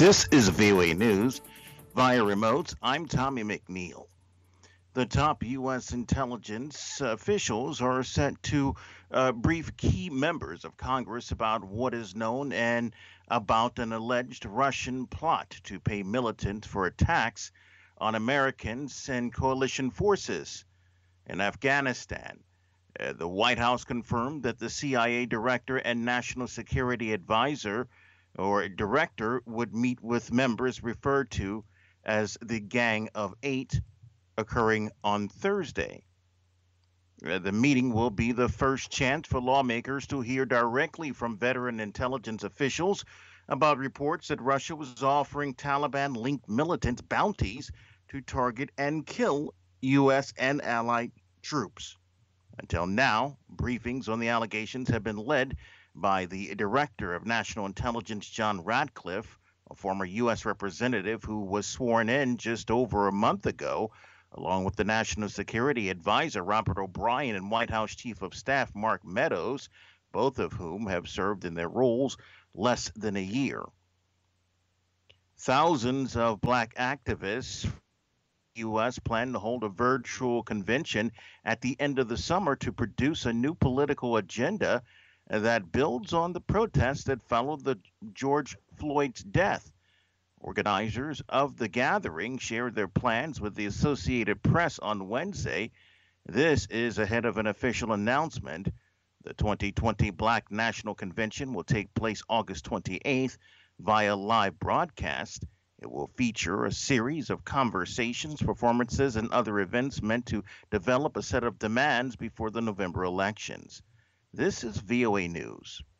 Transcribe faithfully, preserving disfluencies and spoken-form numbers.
This is V O A News via remote. I'm Tommy McNeil. The top U S intelligence officials are set to uh, brief key members of Congress about what is known and about an alleged Russian plot to pay militants for attacks on Americans and coalition forces in Afghanistan. Uh, the White House confirmed that the C I A director and national security advisor or director would meet with members referred to as the Gang of Eight occurring on Thursday. Uh, The meeting will be the first chance for lawmakers to hear directly from veteran intelligence officials about reports that Russia was offering Taliban linked militants bounties to target and kill U S and allied troops. Until now, briefings on the allegations have been led by the Director of National Intelligence, John Radcliffe, a former U S representative who was sworn in just over a month ago, along with the National Security Advisor, Robert O'Brien, and White House Chief of Staff, Mark Meadows, both of whom have served in their roles less than a year. Thousands of black activists U S plan to hold a virtual convention at the end of the summer to produce a new political agenda that builds on the protests that followed the George Floyd's death. Organizers of the gathering shared their plans with the Associated Press on Wednesday. This is ahead of an official announcement. The twenty twenty Black National Convention will take place August twenty-eighth via live broadcast. It will feature a series of conversations, performances, and other events meant to develop a set of demands before the November elections. This is V O A News.